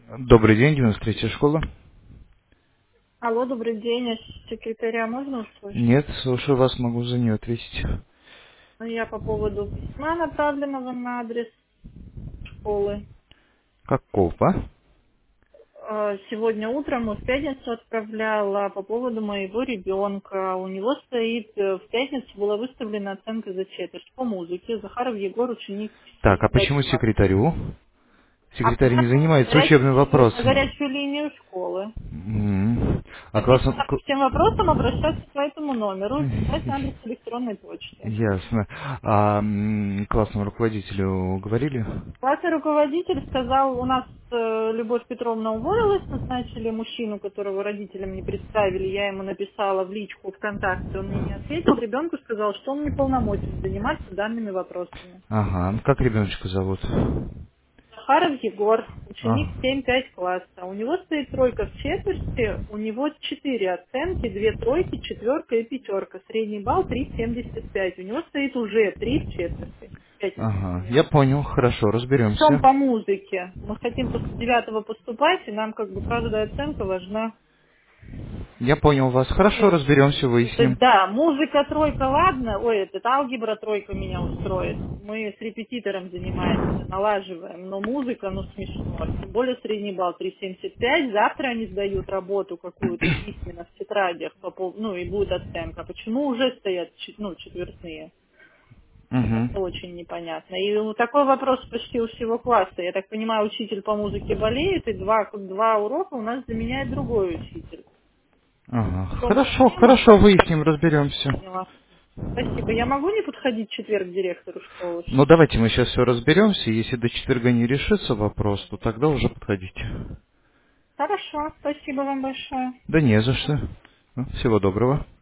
Добрый день, 93-я школа. Алло, добрый день. А секретаря можно услышать? Нет, слушаю вас, могу за нее ответить. Ну, я по поводу письма, направленного на адрес школы. Какого? Сегодня утром в пятницу отправляла по поводу моего ребенка. У него стоит, в пятницу была выставлена оценка за четверть по музыке. Захаров Егор, ученик Так, а 5 почему класс. секретарю? А Секретарь не на занимается учебным на вопросом. горячую линию школы. А Написано классом... по всем вопросам обращаться по этому номеру и писать на адрес электронной почты. Ясно. А классному руководителю говорили? Классный руководитель сказал, у нас Любовь Петровна уволилась, назначили мужчину, которого родителям не представили, я ему написала в личку ВКонтакте, он мне не ответил, ребенку сказал, что он не полномочен заниматься данными вопросами. Ага. Как ребеночка зовут? Захаров Егор, ученик А, 7-5 класса. У него стоит тройка в четверти, у него 4 оценки, 2 тройки, четверка и пятерка. Средний балл 3,75. У него стоит уже 3 в четверти. В пятницу ага. Я занимался. понял, хорошо, Причем разберемся. по музыке. Мы хотим после 9 поступать, и нам как бы каждая оценка важна. Я понял вас. Хорошо, Вот. разберемся, То есть, выясним. да, музыка тройка, ладно, ой, алгебра тройка меня устроит. Мы с репетитором занимаемся, налаживаем, но музыка, ну, смешно. Тем более средний балл 3,75. Завтра они сдают работу какую-то письменно в тетрадях, ну, и будет оценка. Почему уже стоят, ну, четвертные? Угу. Как-то очень непонятно. И такой вопрос почти у всего класса. Я так понимаю, учитель по музыке болеет, и два урока у нас заменяет другой учитель. Ага. В чем Хорошо, проблема, хорошо, так выясним, разберемся. поняла. Спасибо. Я могу не подходить в четверг к директору школы? Ну, давайте мы сейчас все разберемся. Если до четверга не решится вопрос, то тогда уже подходите. Хорошо. Спасибо вам большое. Да не за что. Ну, всего доброго.